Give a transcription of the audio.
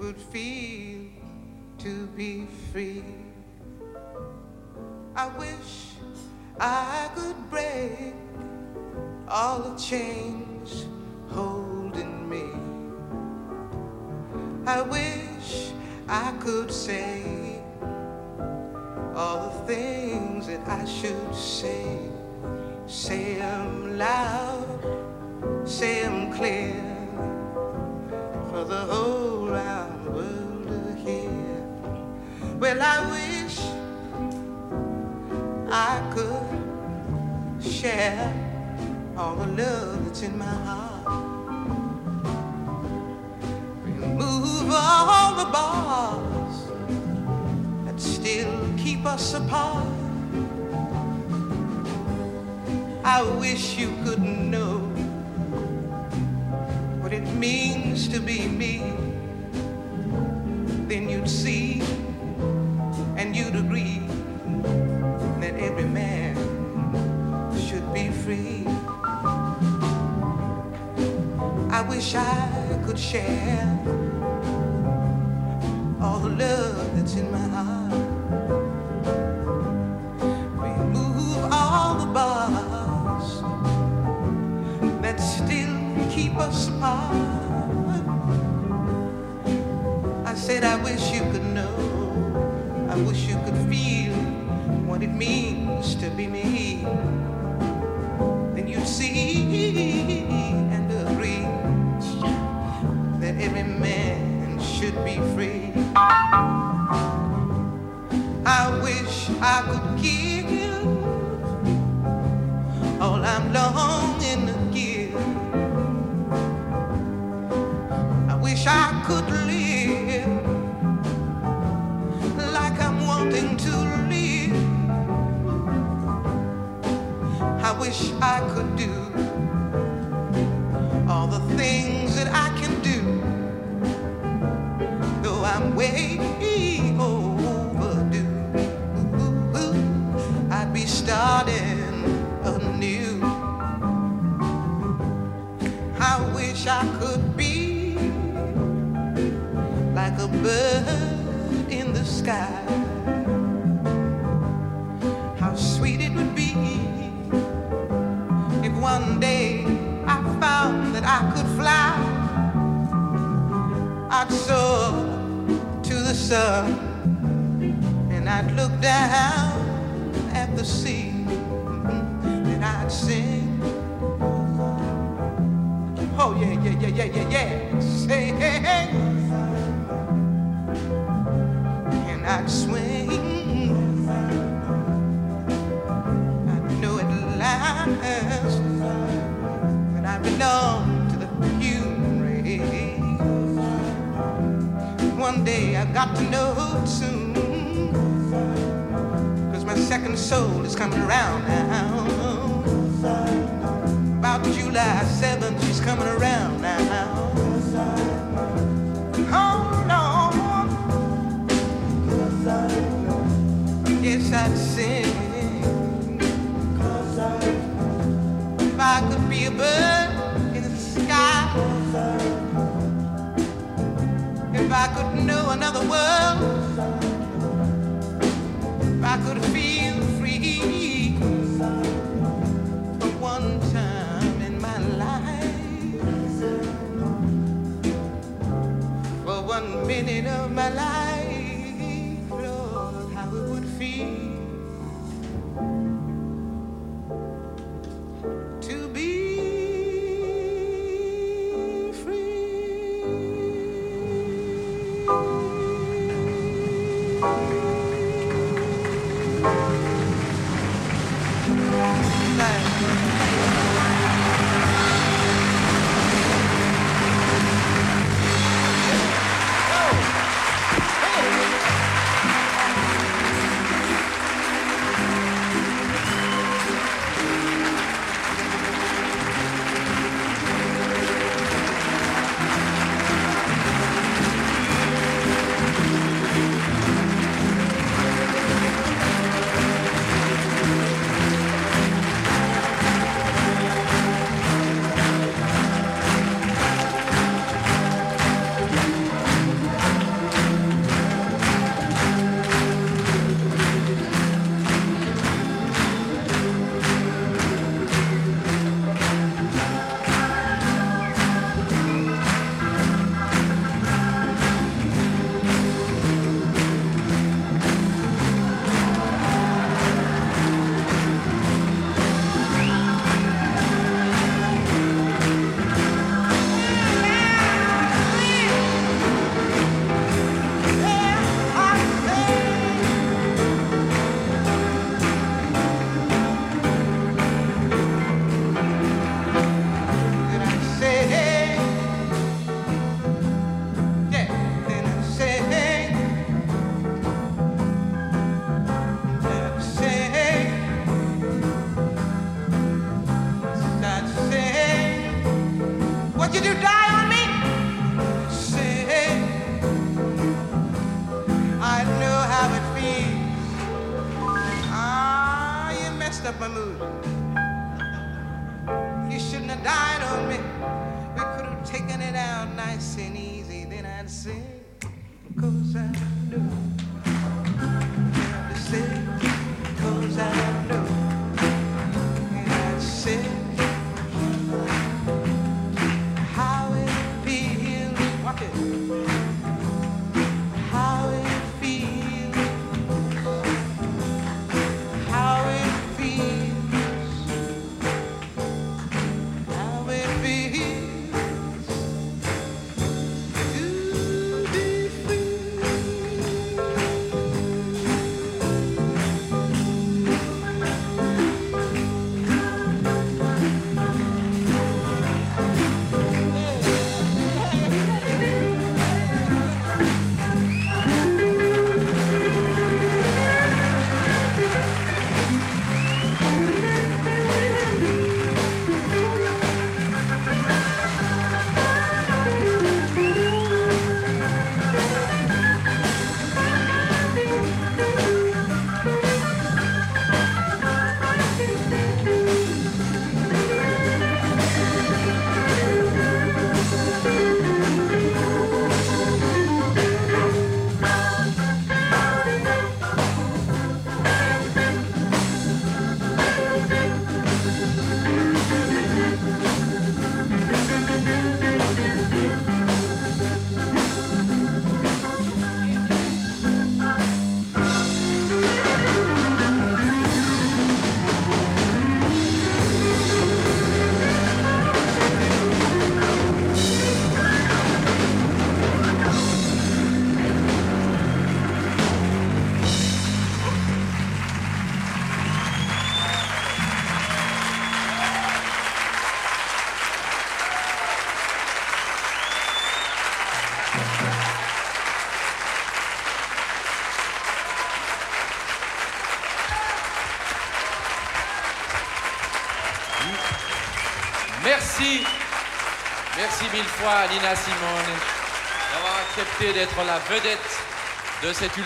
could feel to be free. I wish I could break all the chains holding me. I wish I could say all the things that I should say. Say them loud, say them clear, for the whole round world to hear. Well, I wish I could share all the love that's in my heart. Remove all the bars that still keep us apart. I wish you could know what it means to be me. Then you'd see and you'd agree that every man should be free. I wish I could share all the love that's in my heart. Remove all the bars that still keep us apart. I said I wish you could know, I wish you could feel what it means to be me. Then you'd see and agree that every man should be free. I wish I could give all I'm longing to give. I wish I could live like I'm wanting to live. I wish I could do all the things that I can do, though I'm way overdue. I'd be starting anew. I wish I could be like a bird in the sky. How sweet it would be if one day I found that I could fly. I'd soar to the sun and I'd look down at the sea and I'd sing. Oh yeah, yeah, yeah, yeah, yeah, yeah. Say, hey, hey. And I'd swing. I know at last that I belong to the human race. One day I got to know it soon, 'cause my second soul is coming around now. About July 7th, she's coming around now. Hold on. Yes, I'd sing. If I could be a bird in the sky, if I could know another world, if I could feel free for one time in my life, for 1 minute of my life, Lord, how it would feel to be summer mood. You shouldn't have died on me. We could have taken it out nice and easy. Then I'd say, 'cause I know. I'd say, 'cause I know. And I'd say, how it feels. Watch it. How it feels. How it feels. How it feels to be free. Merci. Merci mille fois à Nina Simone d'avoir accepté d'être la vedette de cette